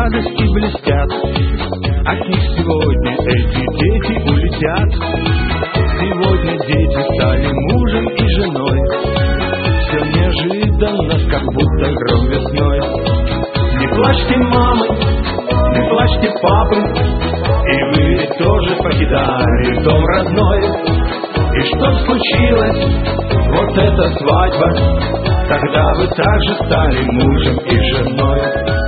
радости блестят, от них сегодня эти дети улетят. Сегодня дети стали мужем и женой, все неожиданно, как будто гром весной. Не плачьте, мамы, не плачьте, папы, и вы ведь тоже покидали дом родной. И что случилось, вот эта свадьба, тогда вы также стали мужем и женой.